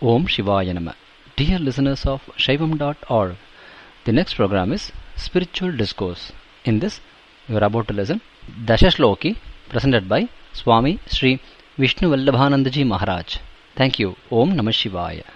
Om Shivaya Nama. Dear listeners of Shaivam.org, the next program is Spiritual Discourse. In this, you are about to listen Dashashloki, presented by Swami Sri Vishnu Vallabhanandaji Maharaj. Thank you. Om Namah Shivaya.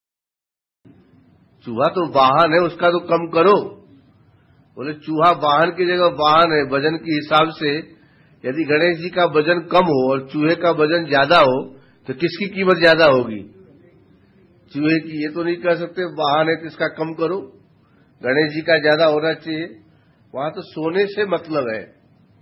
चूहा तो वाहन है, उसका तो कम करो। बोले चूहा वाहन की जगह वाहन है। वजन के हिसाब से यदि गणेश जी का वजन कम हो और चूहे का वजन ज्यादा हो तो किसकी कीमत ज्यादा होगी? चूहे की। ये तो नहीं कह सकते वाहन है तो इसका कम करो, गणेश जी का ज्यादा होना चाहिए। वहां तो सोने से मतलब है।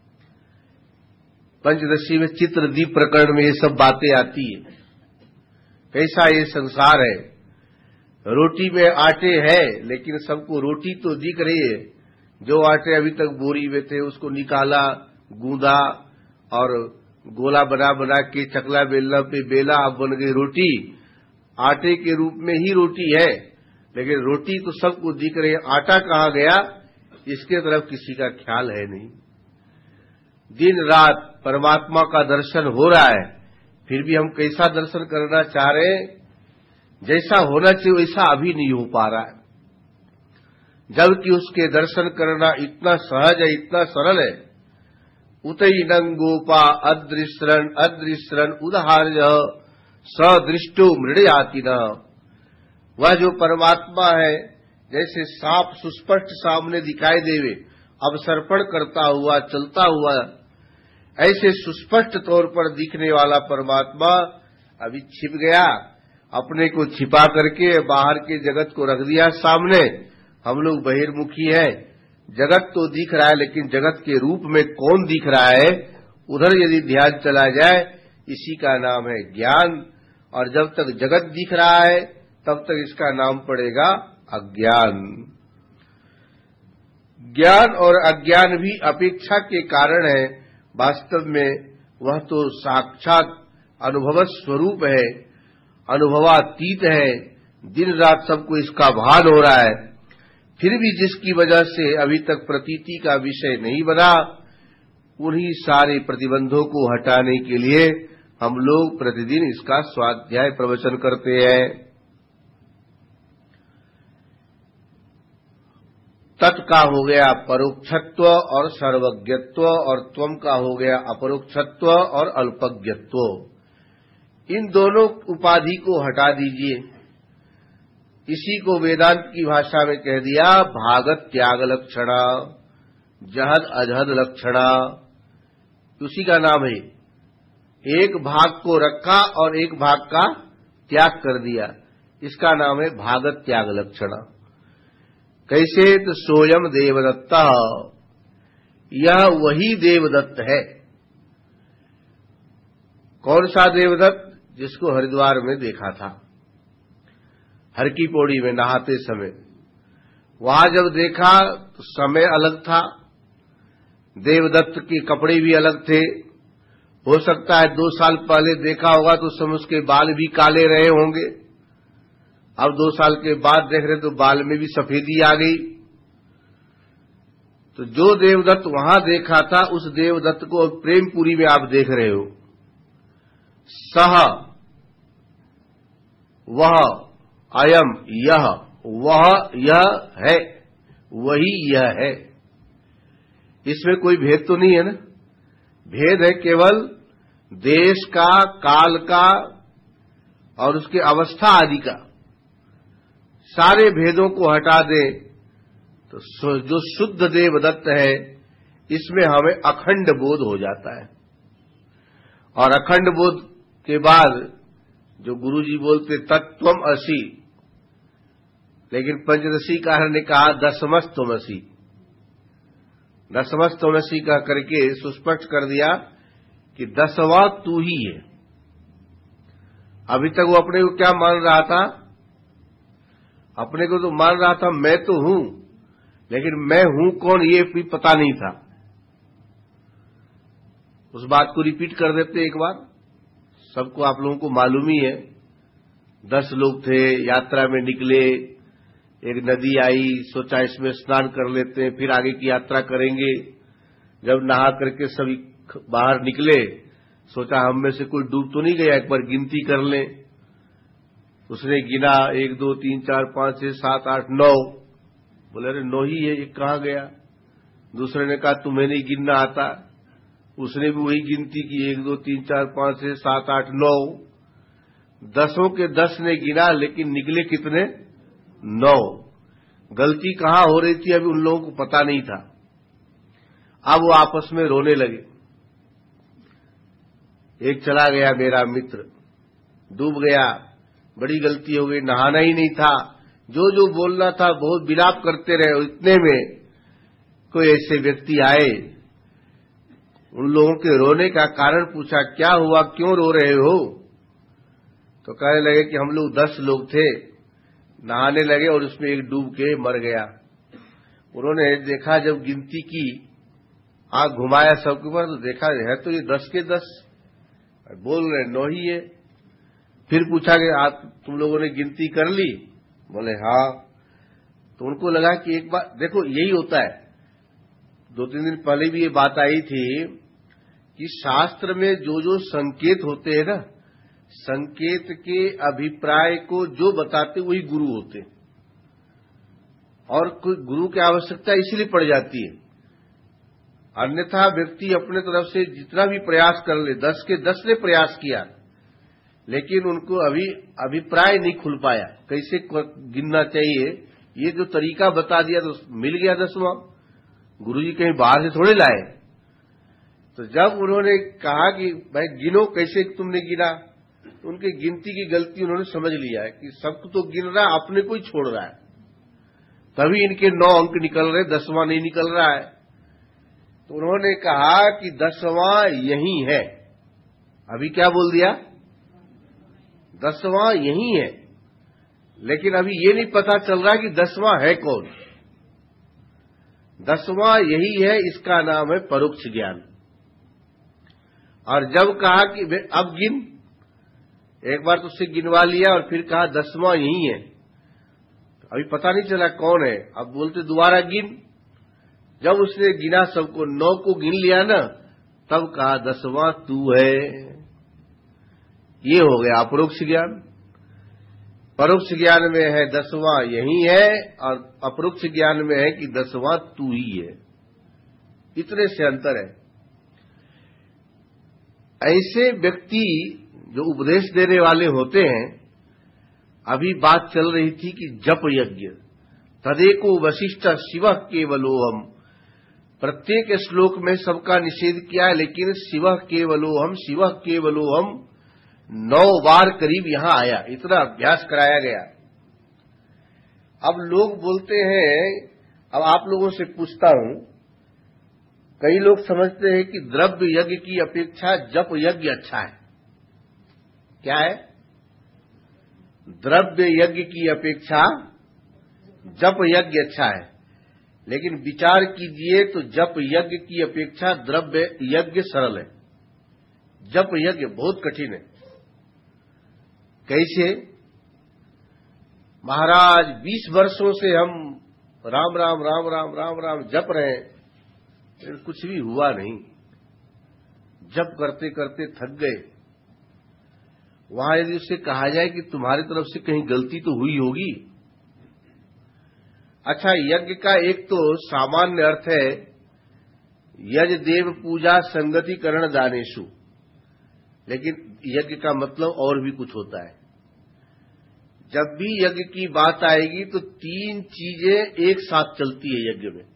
पंचदशी में चित्रदीप प्रकरण में ये सब बातें आती है। कैसा ये संसार है। रोटी में आटे है लेकिन सबको रोटी तो दिख रही है। जो आटे अभी तक बोरी में थे उसको निकाला, गूंदा और गोला बना बना के चकला बेलना पे बेला, अब बन गई रोटी। आटे के रूप में ही रोटी है लेकिन रोटी तो सबको दिख रही है। आटा कहाँ गया इसके तरफ किसी का ख्याल है नहीं। दिन रात परमात्मा का दर्शन हो रहा है, फिर भी हम कैसा दर्शन करना चाह रहे हैं? जैसा होना चाहिए वैसा अभी नहीं हो पा रहा है, जबकि उसके दर्शन करना इतना सहज है, इतना सरल है। उतैनं गोपा अदृश्रन अदृश्रन उदाहर्य सदृष्टो मृडयातिन। वह जो परमात्मा है जैसे सांप सुस्पष्ट सामने दिखाई देवे अवसर्पण करता हुआ चलता हुआ, ऐसे सुस्पष्ट तौर पर दिखने वाला परमात्मा अभी छिप गया। अपने को छिपा करके बाहर के जगत को रख दिया सामने। हम लोग बहिर्मुखी हैं। जगत तो दिख रहा है लेकिन जगत के रूप में कौन दिख रहा है, उधर यदि ध्यान चला जाए, इसी का नाम है ज्ञान। और जब तक जगत दिख रहा है तब तक इसका नाम पड़ेगा अज्ञान। ज्ञान और अज्ञान भी अपेक्षा के कारण है। वास्तव में वह तो साक्षात अनुभव स्वरूप है, अनुभवातीत है। दिन रात सबको इसका भान हो रहा है, फिर भी जिसकी वजह से अभी तक प्रतीति का विषय नहीं बना, उन्हीं सारे प्रतिबंधों को हटाने के लिए हम लोग प्रतिदिन इसका स्वाध्याय प्रवचन करते हैं। तत् का हो गया परोक्षत्व और सर्वज्ञत्व, और त्वम का हो गया अपरोक्षत्व और अल्पज्ञत्व। इन दोनों उपाधि को हटा दीजिए। इसी को वेदांत की भाषा में कह दिया भागत त्याग लक्षणा, जहद अजहद लक्षणा। उसी का नाम है। एक भाग को रखा और एक भाग का त्याग कर दिया, इसका नाम है भागत त्याग लक्षणा। कैसे? तो सोयम देवदत्ता, यह वही देवदत्त है। कौन सा देवदत्त? जिसको हरिद्वार में देखा था, हर की पौड़ी में नहाते समय। वहां जब देखा तो समय अलग था, देवदत्त के कपड़े भी अलग थे। हो सकता है 2 साल पहले देखा होगा तो समय उसके बाल भी काले रहे होंगे। अब 2 साल के बाद देख रहे तो बाल में भी सफेदी आ गई। तो जो देवदत्त वहां देखा था उस देवदत्त को प्रेमपुरी में आप देख रहे हो। सह वह, अयम यह, वह यह है, वही यह है। इसमें कोई भेद तो नहीं है ना। भेद है केवल देश का, काल का और उसके अवस्था आदि का। सारे भेदों को हटा दे तो जो शुद्ध देवदत्त है इसमें हमें अखंड बोध हो जाता है। और अखंड बोध के बाद जो गुरुजी बोलते तत्त्वम असि, लेकिन पंचदशी कारण ने कहा दशमस्तमसि। दशमस्तमसि कह करके सुस्पष्ट कर दिया कि 10वां तू ही है। अभी तक वो अपने को क्या मान रहा था? अपने को तो मान रहा था मैं तो हूं, लेकिन मैं हूं कौन ये भी पता नहीं था। उस बात को रिपीट कर देते एक बार, सबको आप लोगों को मालूम ही है। 10 लोग थे, यात्रा में निकले, एक नदी आई, सोचा इसमें स्नान कर लेते हैं फिर आगे की यात्रा करेंगे। जब नहा करके सभी बाहर निकले, सोचा हम में से कोई डूब तो नहीं गया, एक बार गिनती कर लें। उसने गिना 1 2 3 4 5 6 7 8 9। बोले अरे 9 ही है, ये कहाँ गया? दूसरे ने कहा तुम्हें नहीं गिनना आता। उसने भी वही गिनती की 1 2 3 4 5 6 7 8 9। 10 के 10 ने गिना, लेकिन निकले कितने? 9। गलती कहाँ हो रही थी अभी उन लोगों को पता नहीं था। अब वो आपस में रोने लगे। एक चला गया मेरा मित्र, डूब गया, बड़ी गलती हो गई, नहाना ही नहीं था, जो जो बोलना था बहुत विलाप करते रहे। इतने में कोई ऐसे व्यक्ति आए, उन लोगों के रोने का कारण पूछा, क्या हुआ, क्यों रो रहे हो? तो कहने लगे कि हम लोग 10 लोग थे, नहाने लगे और उसमें एक डूब के मर गया। उन्होंने देखा, जब गिनती की, आंख घुमाया सबके ऊपर, तो देखा है तो ये 10 के 10, बोल रहे 9 ही है। फिर पूछा कि आप तुम लोगों ने गिनती कर ली? बोले हाँ। तो उनको लगा कि एक बार देखो, यही होता है। 2-3 दिन पहले भी ये बात आई थी कि शास्त्र में जो जो संकेत होते हैं ना, संकेत के अभिप्राय को जो बताते वही गुरु होते, और कोई गुरु की आवश्यकता इसलिए पड़ जाती है। अन्यथा व्यक्ति अपने तरफ से जितना भी प्रयास कर ले, 10 के 10 ने प्रयास किया, लेकिन उनको अभी अभिप्राय नहीं खुल पाया, कैसे गिनना चाहिए। ये जो तरीका बता दिया तो मिल गया 10वां। गुरुजी कहीं बाहर से थोड़े लाए। तो जब उन्होंने कहा कि भाई गिनो, कैसे तुमने गिना, तो उनकी गिनती की गलती उन्होंने समझ लिया है कि सबको तो गिन रहा है, अपने को ही छोड़ रहा है, तभी इनके 9 अंक निकल रहे, 10वां नहीं निकल रहा है। तो उन्होंने कहा कि 10वां यही है। अभी क्या बोल दिया? 10वां यही है, लेकिन अभी ये नहीं पता चल रहा कि 10वां है कौन। 10वां यही है, इसका नाम है परोक्ष ज्ञान। और जब कहा कि अब गिन, एक बार तो उससे गिनवा लिया और फिर कहा 10वां यही है, अभी पता नहीं चला कौन है। अब बोलते दोबारा गिन। जब उसने गिना, सबको 9 को गिन लिया ना, तब कहा 10वां तू है। ये हो गया अपरोक्ष ज्ञान। परोक्ष ज्ञान में है 10वां यही है, और अपरोक्ष ज्ञान में है कि 10वां तू ही है। इतने से अंतर है। ऐसे व्यक्ति जो उपदेश देने वाले होते हैं, अभी बात चल रही थी कि जप यज्ञ तदेको वशिष्ठ शिव केवलोहम। प्रत्येक श्लोक में सबका निषेध किया है, लेकिन शिव केवलोहम, शिव केवलोहम 9 बार करीब यहां आया। इतना अभ्यास कराया गया। अब लोग बोलते हैं, अब आप लोगों से पूछता हूं, कई लोग समझते हैं कि द्रव्य यज्ञ की अपेक्षा जप यज्ञ अच्छा है। क्या है? द्रव्य यज्ञ की अपेक्षा जप यज्ञ अच्छा है। लेकिन विचार कीजिए तो जप यज्ञ की अपेक्षा द्रव्य यज्ञ सरल है। जप यज्ञ बहुत कठिन है। कैसे? महाराज 20 वर्षों से हम राम राम राम राम राम राम जप रहे हैं, फिर कुछ भी हुआ नहीं। जप करते करते थक गए। वहां यदि उससे कहा जाए कि तुम्हारी तरफ से कहीं गलती तो हुई होगी। अच्छा, यज्ञ का एक तो सामान्य अर्थ है यज देव पूजा संगतिकरण दानेशु, लेकिन यज्ञ का मतलब और भी कुछ होता है। जब भी यज्ञ की बात आएगी तो 3 चीजें एक साथ चलती है यज्ञ में,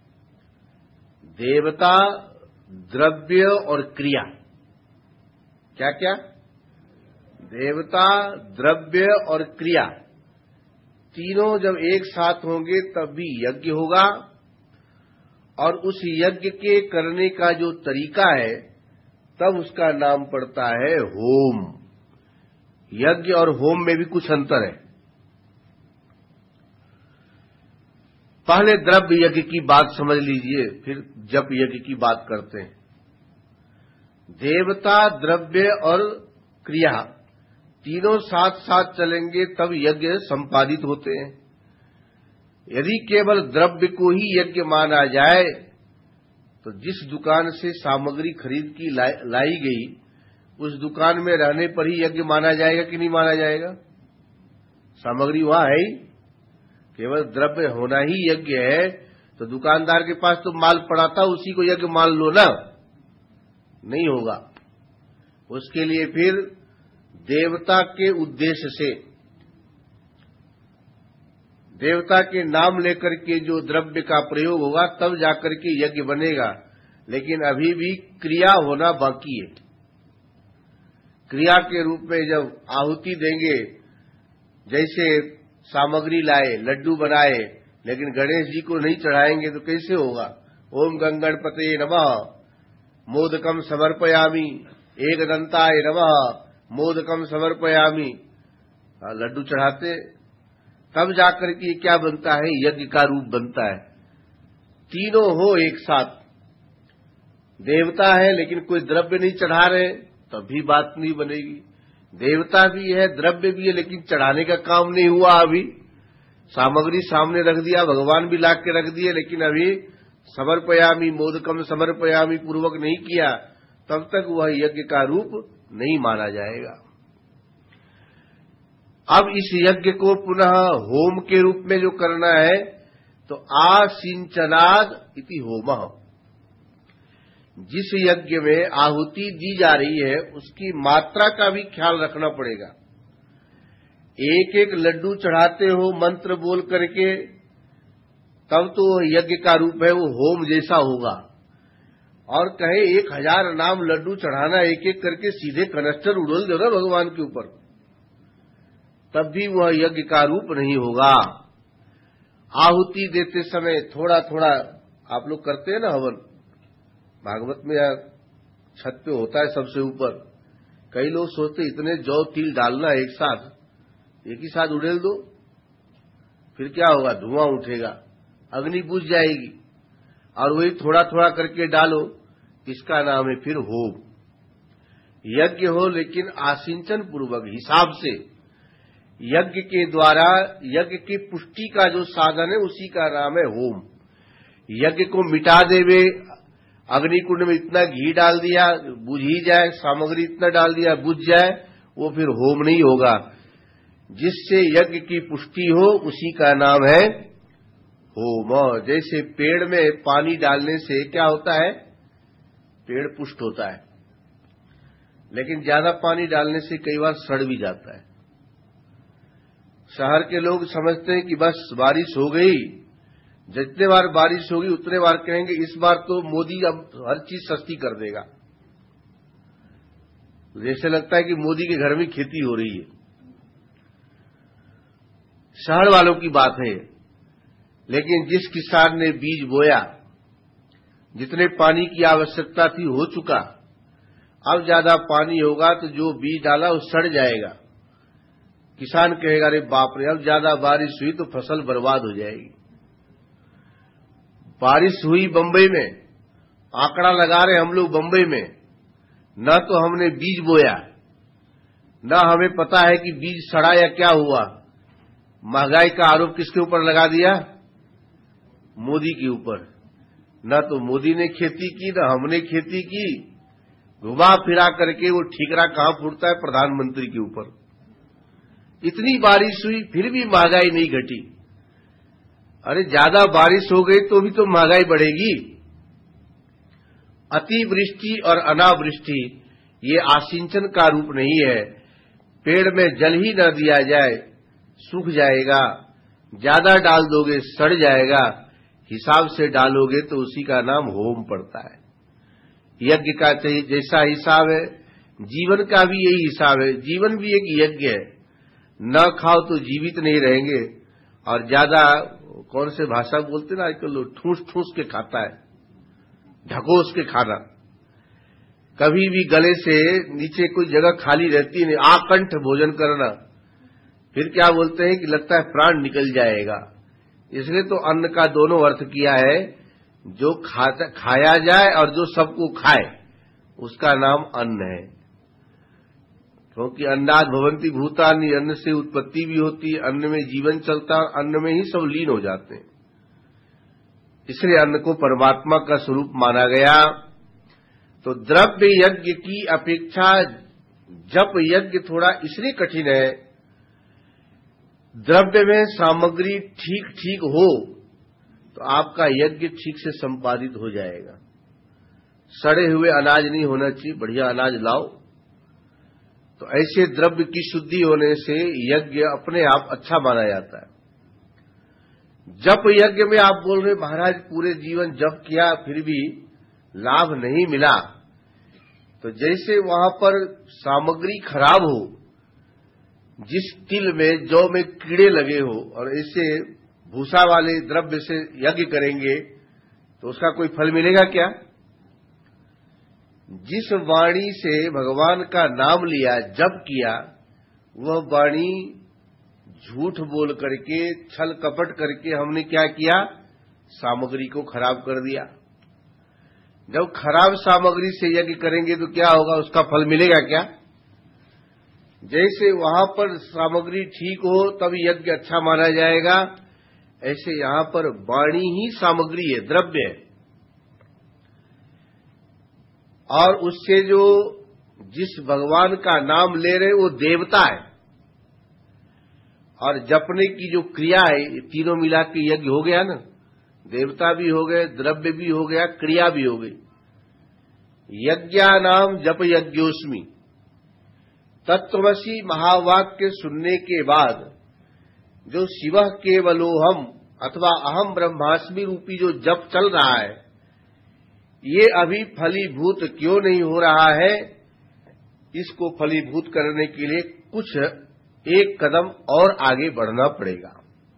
देवता, द्रव्य और क्रिया। क्या क्या? देवता, द्रव्य और क्रिया, तीनों जब एक साथ होंगे तब भी यज्ञ होगा। और उस यज्ञ के करने का जो तरीका है, तब उसका नाम पड़ता है होम। यज्ञ और होम में भी कुछ अंतर है। पहले द्रव्य यज्ञ की बात समझ लीजिए, फिर जप यज्ञ की बात करते हैं। देवता, द्रव्य और क्रिया तीनों साथ साथ चलेंगे तब यज्ञ संपादित होते हैं। यदि केवल द्रव्य को ही यज्ञ माना जाए तो जिस दुकान से सामग्री खरीद की लाई गई, उस दुकान में रहने पर ही यज्ञ माना जाएगा कि नहीं माना जाएगा? सामग्री वहां है ही, केवल द्रव्य होना ही यज्ञ है। तो दुकानदार के पास तो माल पड़ा था, उसी को यज्ञ मान लो ना, नहीं होगा। उसके लिए फिर देवता के उद्देश्य से, देवता के नाम लेकर के जो द्रव्य का प्रयोग होगा तब जाकर के यज्ञ बनेगा। लेकिन अभी भी क्रिया होना बाकी है। क्रिया के रूप में जब आहुति देंगे, जैसे सामग्री लाए, लड्डू बनाए, लेकिन गणेश जी को नहीं चढ़ाएंगे तो कैसे होगा? ओम गंगणपतये नमः मोदकम समर्पयामि, एकदंताय नमः मोदकम समर्पयामि, लड्डू चढ़ाते, तब जाकर के क्या बनता है? यज्ञ का रूप बनता है। तीनों हो एक साथ, देवता है लेकिन कोई द्रव्य नहीं चढ़ा रहे, तब भी बात नहीं बनेगी। देवता भी है, द्रव्य भी है, लेकिन चढ़ाने का काम नहीं हुआ। अभी सामग्री सामने रख दिया, भगवान भी ला के रख दिए, लेकिन अभी समर्पयामि मोदकम समर्पयामि पूर्वक नहीं किया, तब तक वह यज्ञ का रूप नहीं माना जाएगा। अब इस यज्ञ को पुनः होम के रूप में जो करना है, तो आसिंचनाद इति होमः, जिस यज्ञ में आहुति दी जा रही है उसकी मात्रा का भी ख्याल रखना पड़ेगा। एक एक लड्डू चढ़ाते हो मंत्र बोल करके, तब तो यज्ञ का रूप है वो होम जैसा होगा। और कहे 1000 नाम लड्डू चढ़ाना, एक एक करके सीधे कनस्टर उड़ोल दो ना भगवान के ऊपर, तब भी वह यज्ञ का रूप नहीं होगा। आहुति देते समय थोड़ा थोड़ा, आप लोग करते हैं ना हवन, भागवत में या छत पे होता है सबसे ऊपर, कई लोग सोचते इतने जौ तिल डालना एक साथ, एक ही साथ उड़ेल दो, फिर क्या होगा? धुआं उठेगा, अग्नि बुझ जाएगी। और वही थोड़ा थोड़ा करके डालो, इसका नाम है फिर होम। यज्ञ हो लेकिन आसिंचन पूर्वक, हिसाब से। यज्ञ के द्वारा यज्ञ की पुष्टि का जो साधन है उसी का नाम है होम। यज्ञ को मिटा देवे, अग्निकुंड में इतना घी डाल दिया बुझ ही जाए, सामग्री इतना डाल दिया बुझ जाए, वो फिर होम नहीं होगा। जिससे यज्ञ की पुष्टि हो उसी का नाम है होम। जैसे पेड़ में पानी डालने से क्या होता है? पेड़ पुष्ट होता है, लेकिन ज्यादा पानी डालने से कई बार सड़ भी जाता है। शहर के लोग समझते हैं कि बस बारिश हो गई, जितने बार बारिश होगी उतने बार कहेंगे इस बार तो मोदी अब हर चीज सस्ती कर देगा। जैसे लगता है कि मोदी के घर में खेती हो रही है। शहर वालों की बात है। लेकिन जिस किसान ने बीज बोया, जितने पानी की आवश्यकता थी हो चुका, अब ज्यादा पानी होगा तो जो बीज डाला वो सड़ जाएगा। किसान कहेगा अरे बाप रे, अब ज्यादा बारिश हुई तो फसल बर्बाद हो जाएगी। बारिश हुई बंबई में, आंकड़ा लगा रहे हम लोग बंबई में, न तो हमने बीज बोया, न हमें पता है कि बीज सड़ा या क्या हुआ। महंगाई का आरोप किसके ऊपर लगा दिया? मोदी के ऊपर। न तो मोदी ने खेती की, न हमने खेती की। घुमा फिरा करके वो ठीकरा कहां फूटता है? प्रधानमंत्री के ऊपर। इतनी बारिश हुई फिर भी महंगाई नहीं घटी। अरे ज्यादा बारिश हो गई तो भी तो महंगाई बढ़ेगी। अतिवृष्टि और अनावृष्टि ये आसिंचन का रूप नहीं है। पेड़ में जल ही न दिया जाए सूख जाएगा, ज्यादा डाल दोगे सड़ जाएगा, हिसाब से डालोगे तो उसी का नाम होम पड़ता है। यज्ञ का जैसा हिसाब है, जीवन का भी यही हिसाब है। जीवन भी एक यज्ञ है। न खाओ तो जीवित नहीं रहेंगे। और ज्यादा कौन से भाषा बोलते ना आजकल लोग, ठूस ठूस के खाता है, ढकोस के खाना। कभी भी गले से नीचे कोई जगह खाली रहती नहीं, आकंठ भोजन करना। फिर क्या बोलते हैं कि लगता है प्राण निकल जाएगा। इसलिए तो अन्न का दोनों अर्थ किया है, जो खाया जाए और जो सबको खाए उसका नाम अन्न है। क्योंकि अन्नाद भवन्ति भूतानि, अन्न से उत्पत्ति भी होती है, अन्न में जीवन चलता है, अन्न में ही सब लीन हो जाते हैं। इसलिए अन्न को परमात्मा का स्वरूप माना गया। तो द्रव्य यज्ञ की अपेक्षा जप यज्ञ थोड़ा इसलिए कठिन है द्रव्य में सामग्री ठीक ठीक हो तो आपका यज्ञ ठीक से संपादित हो जाएगा। सड़े हुए अनाज नहीं होना चाहिए, बढ़िया अनाज लाओ। तो ऐसे द्रव्य की शुद्धि होने से यज्ञ अपने आप अच्छा माना जाता है। जप यज्ञ में आप बोल रहे महाराज पूरे जीवन जप किया फिर भी लाभ नहीं मिला, तो जैसे वहां पर सामग्री खराब हो, जिस तिल में जौ में कीड़े लगे हो और ऐसे भूसा वाले द्रव्य से यज्ञ करेंगे तो उसका कोई फल मिलेगा क्या? जिस वाणी से भगवान का नाम लिया, जप किया, वह वाणी झूठ बोल करके, छल कपट करके हमने क्या किया? सामग्री को खराब कर दिया। जब खराब सामग्री से यज्ञ करेंगे तो क्या होगा? उसका फल मिलेगा क्या? जैसे वहां पर सामग्री ठीक हो तब यज्ञ अच्छा माना जाएगा, ऐसे यहां पर वाणी ही सामग्री है, द्रव्य है। और उससे जो जिस भगवान का नाम ले रहे वो देवता है, और जपने की जो क्रिया है, ये तीनों मिला के यज्ञ हो गया ना। देवता भी हो गए, द्रव्य भी हो गया, क्रिया भी हो गई। यज्ञानाम जप यज्ञोस्मि, तत्त्वमसि महावाक्य सुनने के बाद जो शिवः केवलोहम अथवा अहम ब्रह्मास्मि रूपी जो जप चल रहा है, ये अभी फलीभूत क्यों नहीं हो रहा है? इसको फलीभूत करने के लिए कुछ एक कदम और आगे बढ़ना पड़ेगा।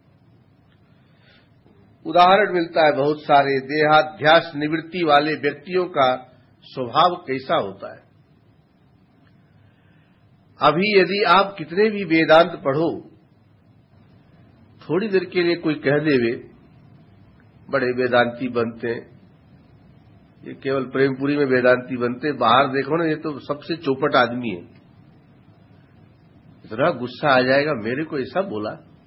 उदाहरण मिलता है बहुत सारे। देहाध्यास निवृत्ति वाले व्यक्तियों का स्वभाव कैसा होता है? अभी यदि आप कितने भी वेदांत पढ़ो, थोड़ी देर के लिए कोई कह देवे बड़े वेदांती बनते हैं, ये केवल प्रेमपुरी में वेदांती बनते, बाहर देखो ना ये तो सबसे चौपट आदमी है। इतना गुस्सा आ जाएगा, मेरे को ऐसा बोला।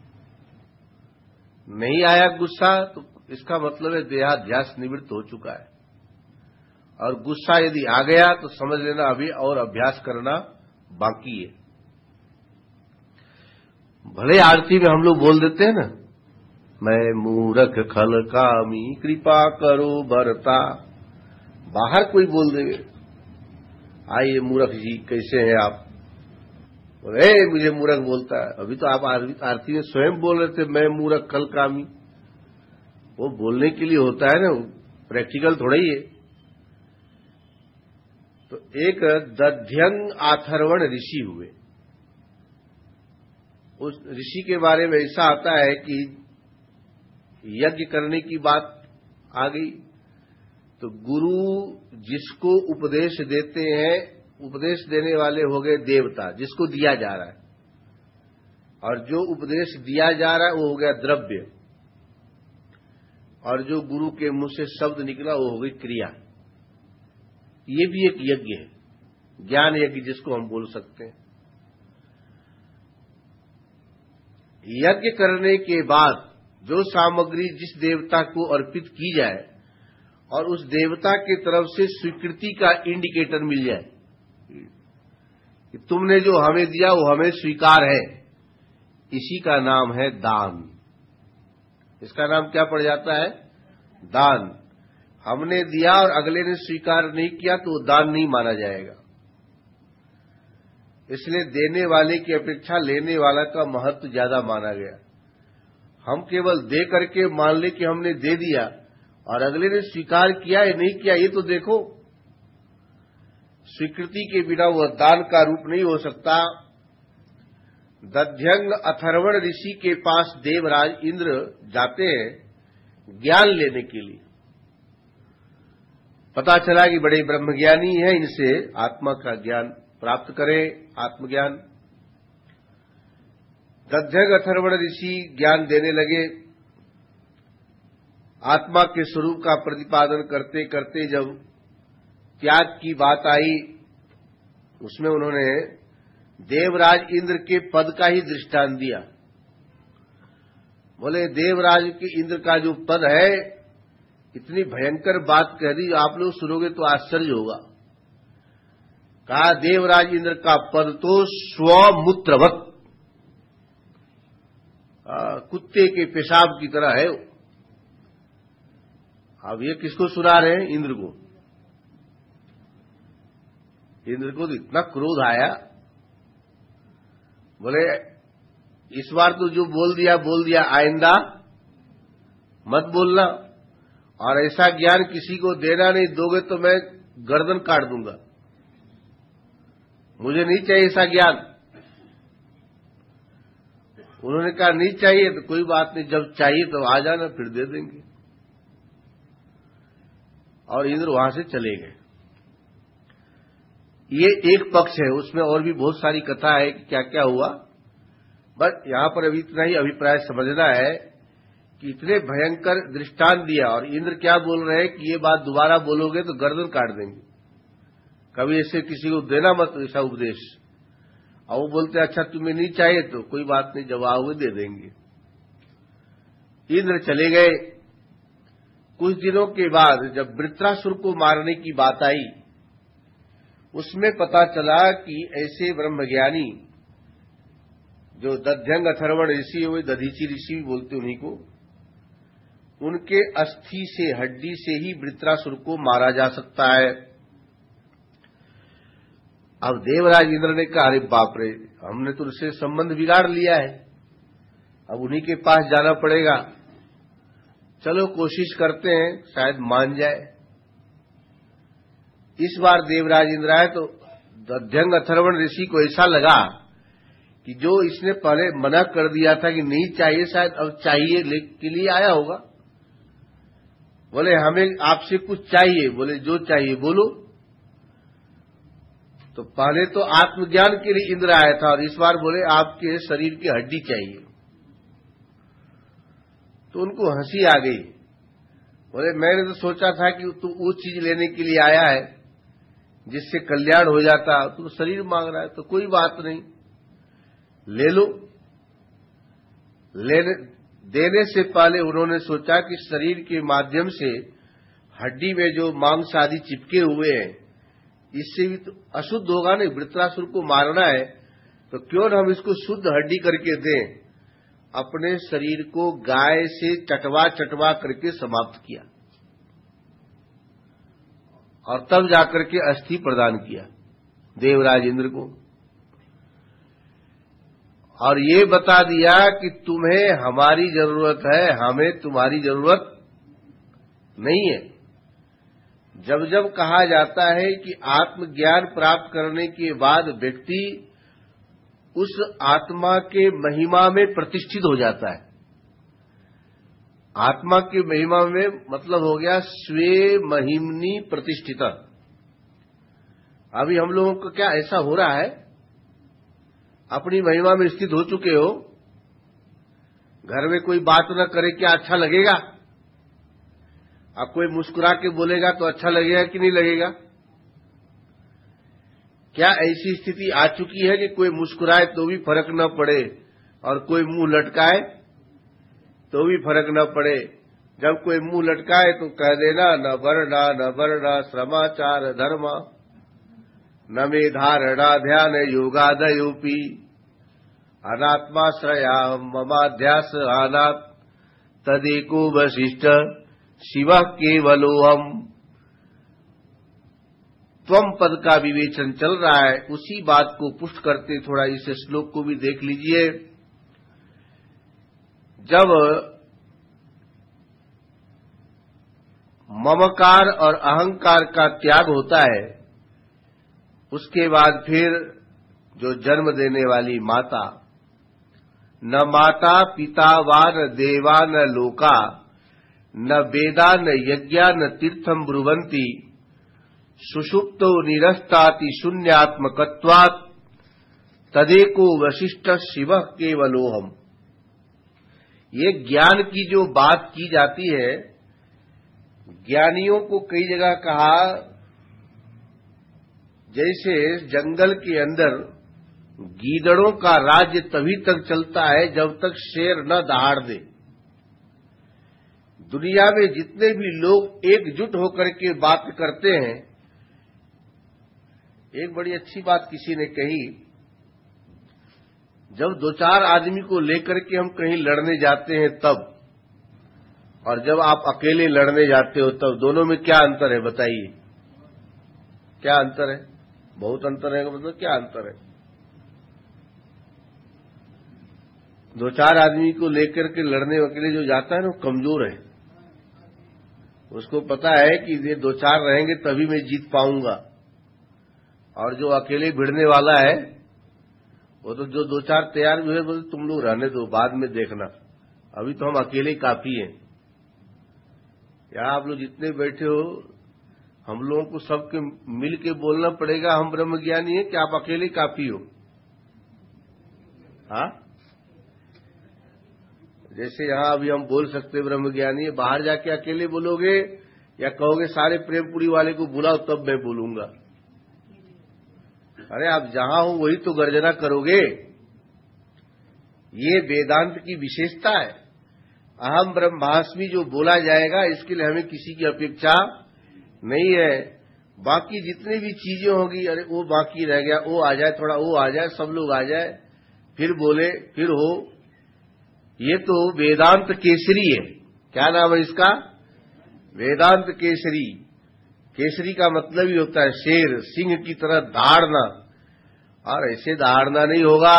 नहीं आया गुस्सा तो इसका मतलब है देहाध्यास निवृत्त हो चुका है, और गुस्सा यदि आ गया तो समझ लेना अभी और अभ्यास करना बाकी है। भले आरती में हम लोग बोल देते हैं ना, मैं मूर्ख खल कामी कृपा करो भरता, बाहर कोई बोल देंगे आइए मूर्ख जी कैसे हैं आप, बोले मुझे मूर्ख बोलता है। अभी तो आप आरती में स्वयं बोल रहे थे मैं मूर्ख खल कामी। वो बोलने के लिए होता है ना, प्रैक्टिकल थोड़ा ही है। तो एक दध्यंग अथर्वण ऋषि हुए। उस ऋषि के बारे में ऐसा आता है कि यज्ञ करने की बात आ गई तो गुरु जिसको उपदेश देते हैं, उपदेश देने वाले हो गए देवता, जिसको दिया जा रहा है, और जो उपदेश दिया जा रहा है वो हो गया द्रव्य, और जो गुरु के मुंह से शब्द निकला वो हो गई क्रिया। ये भी एक यज्ञ है, ज्ञान यज्ञ जिसको हम बोल सकते हैं। यज्ञ करने के बाद जो सामग्री जिस देवता को अर्पित की जाए और उस देवता की तरफ से स्वीकृति का इंडिकेटर मिल जाए कि तुमने जो हमें दिया वो हमें स्वीकार है, इसी का नाम है दान। इसका नाम क्या पड़ जाता है? दान। हमने दिया और अगले ने स्वीकार नहीं किया तो वो दान नहीं माना जाएगा। इसलिए देने वाले की अपेक्षा लेने वाला का महत्व ज्यादा माना गया। हम केवल दे करके मान ले कि हमने दे दिया और अगले ने स्वीकार किया या नहीं किया ये तो देखो। स्वीकृति के बिना वह दान का रूप नहीं हो सकता। दध्यंग अथर्वण ऋषि के पास देवराज इंद्र जाते हैं ज्ञान लेने के लिए। पता चला कि बड़े ब्रह्मज्ञानी हैं, इनसे आत्मा का ज्ञान प्राप्त करें, आत्मज्ञान। दध्यंग अथर्वण ऋषि ज्ञान देने लगे। आत्मा के स्वरूप का प्रतिपादन करते करते जब त्याग की बात आई, उसमें उन्होंने देवराज इंद्र के पद का ही दृष्टांत दिया। बोले देवराज के इंद्र का जो पद है, इतनी भयंकर बात कह दी, आप लोग सुनोगे तो आश्चर्य होगा। कहा देवराज इंद्र का पद तो स्वमूत्रवत, कुत्ते के पेशाब की तरह है। अब ये किसको सुना रहे हैं? इंद्र को। इंद्र को तो इतना क्रोध आया, बोले इस बार तो जो बोल दिया, आइंदा मत बोलना, और ऐसा ज्ञान किसी को देना नहीं, दोगे तो मैं गर्दन काट दूंगा, मुझे नहीं चाहिए ऐसा ज्ञान। उन्होंने कहा नहीं चाहिए तो कोई बात नहीं, जब चाहिए तो आ जाना, फिर दे देंगे। और इंद्र वहां से चले गए। ये एक पक्ष है, उसमें और भी बहुत सारी कथा है कि क्या क्या हुआ, बस यहां पर अभी इतना ही अभिप्राय समझना है कि इतने भयंकर दृष्टांत दिया, और इंद्र क्या बोल रहे हैं कि ये बात दोबारा बोलोगे तो गर्दन काट देंगे, कभी ऐसे किसी को देना मत ऐसा उपदेश। और वो बोलते अच्छा तुम्हें नहीं चाहिए तो कोई बात नहीं, जब आओगे दे देंगे। इंद्र चले गए। कुछ दिनों के बाद जब वृत्रासुर को मारने की बात आई, उसमें पता चला कि ऐसे ब्रह्मज्ञानी जो दध्यंग अथर्वण ऋषि हुए, दधीची ऋषि भी बोलते उन्हीं को, उनके अस्थि से, हड्डी से ही वृत्रासुर को मारा जा सकता है। अब देवराज इंद्र ने कहा अरे बाप रे, हमने तो उससे संबंध बिगाड़ लिया है, अब उन्हीं के पास जाना पड़ेगा, चलो कोशिश करते हैं, शायद मान जाए। इस बार देवराज इंद्र आए तो दध्यंग अथर्वण ऋषि को ऐसा लगा कि जो इसने पहले मना कर दिया था कि नहीं चाहिए, शायद अब चाहिए के लिए आया होगा। बोले हमें आपसे कुछ चाहिए। बोले जो चाहिए बोलो। तो पहले तो आत्मज्ञान के लिए इंद्र आया था, और इस बार बोले आपके शरीर की हड्डी चाहिए। तो उनको हंसी आ गई। बोले मैंने तो सोचा था कि तू वो चीज लेने के लिए आया है जिससे कल्याण हो जाता, तू शरीर मांग रहा है, तो कोई बात नहीं, ले लो। देने से पहले उन्होंने सोचा कि शरीर के माध्यम से हड्डी में जो मांस आदि चिपके हुए हैं, इससे भी तो अशुद्ध होगा नहीं, वृत्रासुर को मारना है तो क्यों न हम इसको शुद्ध हड्डी करके दें। अपने शरीर को गाय से चटवा चटवा करके समाप्त किया, और तब जाकर के अस्थि प्रदान किया देवराज इंद्र को, और ये बता दिया कि तुम्हें हमारी जरूरत है, हमें तुम्हारी जरूरत नहीं है। जब जब कहा जाता है कि आत्मज्ञान प्राप्त करने के बाद व्यक्ति उस आत्मा के महिमा में प्रतिष्ठित हो जाता है। आत्मा की महिमा में मतलब हो गया स्वे महिमनी प्रतिष्ठित। अभी हम लोगों को क्या ऐसा हो रहा है, अपनी महिमा में स्थित हो चुके हो, घर में कोई बात न करे क्या अच्छा लगेगा? अब कोई मुस्कुरा के बोलेगा तो अच्छा लगेगा कि नहीं लगेगा? क्या ऐसी स्थिति आ चुकी है कि कोई मुस्कुराए तो भी फर्क न पड़े, और कोई मुंह लटकाए तो भी फर्क न पड़े? जब कोई मुंह लटकाए तो कह देना न वर्णा श्रमाचार धर्मा, न मे धारणा ध्यान योगादयोपी, अनात्माश्रया ममाध्यास अनात् तदेको वशिष्ठ शिव केवलोहम। त्वम पद का विवेचन चल रहा है, उसी बात को पुष्ट करते थोड़ा इस श्लोक को भी देख लीजिए। जब ममकार और अहंकार का त्याग होता है, उसके बाद फिर जो जन्म देने वाली माता, न माता पिता वा न देवा न लोका, न वेदा न यज्ञा न तीर्थम ब्रुवंती, सुषुप्तो निरस्ताति शून्यात्मकत्वात् तदेको वशिष्ठ शिव केवलोहम। ये ज्ञान की जो बात की जाती है, ज्ञानियों को कई जगह कहा जैसे जंगल के अंदर गीदड़ों का राज्य तभी तक चलता है जब तक शेर न दहाड़ दे। दुनिया में जितने भी लोग एकजुट होकर के बात करते हैं, एक बड़ी अच्छी बात किसी ने कही, जब दो चार आदमी को लेकर के हम कहीं लड़ने जाते हैं तब, और जब आप अकेले लड़ने जाते हो तब, दोनों में क्या अंतर है बताइए? क्या अंतर है? बहुत अंतर है। मतलब क्या अंतर है? दो चार आदमी को लेकर के लड़ने अकेले जो जाता है ना, वो कमजोर है। उसको पता है कि ये दो चार रहेंगे तभी मैं जीत पाऊंगा। और जो अकेले भिड़ने वाला है, वो तो जो दो चार तैयार हुए बोलते तुम लोग रहने दो, बाद में देखना, अभी तो हम अकेले काफी हैं। या आप लोग जितने बैठे हो, हम लोगों को सबके मिल के बोलना पड़ेगा हम ब्रह्मज्ञानी हैं कि आप अकेले काफी हो। हाँ, जैसे यहां अभी हम बोल सकते ब्रह्मज्ञानी है, बाहर जाके अकेले बोलोगे या कहोगे सारे प्रेमपुरी वाले को बुलाओ तब मैं बोलूंगा? अरे आप जहां हो वही तो गर्जना करोगे। ये वेदांत की विशेषता है। अहम ब्रह्मास्मि जो बोला जाएगा, इसके लिए हमें किसी की अपेक्षा नहीं है। बाकी जितनी भी चीजें होगी, अरे वो बाकी रह गया, वो आ जाए, थोड़ा वो आ जाए, सब लोग आ जाए, फिर बोले, फिर हो। ये तो वेदांत केसरी है। क्या नाम है इसका? वेदांत केसरी। केसरी का मतलब ही होता है शेर, सिंह की तरह दहाड़ना। और ऐसे दहाड़ना नहीं होगा।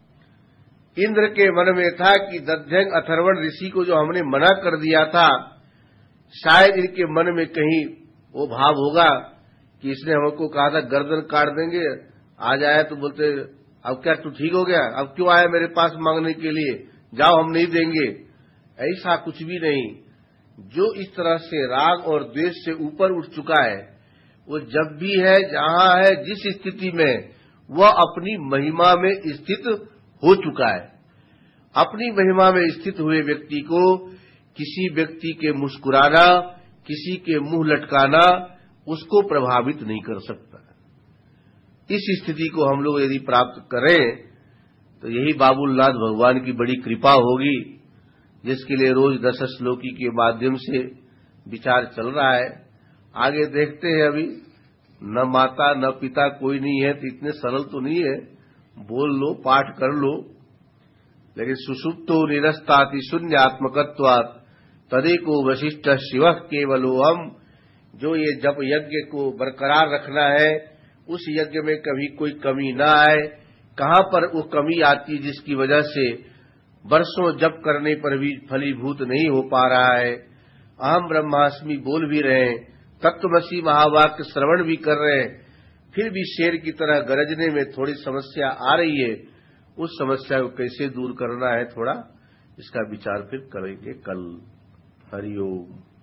इंद्र के मन में था कि दध्यंग अथर्वण ऋषि को जो हमने मना कर दिया था, शायद इनके मन में कहीं वो भाव होगा कि इसने हमको कहा था गर्दन काट देंगे, आ जाए तो बोलते अब क्या तू ठीक हो गया, अब क्यों आया मेरे पास मांगने के लिए, जाओ हम नहीं देंगे। ऐसा कुछ भी नहीं। जो इस तरह से राग और द्वेष से ऊपर उठ चुका है, वो जब भी है, जहां है, जिस स्थिति में, वह अपनी महिमा में स्थित हो चुका है। अपनी महिमा में स्थित हुए व्यक्ति को किसी व्यक्ति के मुस्कुराना, किसी के मुंह लटकाना उसको प्रभावित नहीं कर सकता। इस स्थिति को हम लोग यदि प्राप्त करें तो यही बाबुलनाथ भगवान की बड़ी कृपा होगी, जिसके लिए रोज 10 श्लोकी के माध्यम से विचार चल रहा है। आगे देखते हैं। अभी न माता न पिता कोई नहीं है तो इतने सरल तो नहीं है, बोल लो, पाठ कर लो। लेकिन सुषुप्तो निरस्ताति शून्यात्मकत्वात् तदेको वशिष्ठ शिव केवलोऽहम्। जो ये जप यज्ञ को बरकरार रखना है, उस यज्ञ में कभी कोई कमी न आए। कहां पर वो कमी आती जिसकी वजह से वर्षों जप करने पर भी फलीभूत नहीं हो पा रहा है। अहम ब्रह्मास्मि बोल भी रहे हैं, तत्वमसि महावाक्य श्रवण भी कर रहे हैं, फिर भी शेर की तरह गरजने में थोड़ी समस्या आ रही है। उस समस्या को कैसे दूर करना है, थोड़ा इसका विचार फिर करेंगे कल। हरिओम।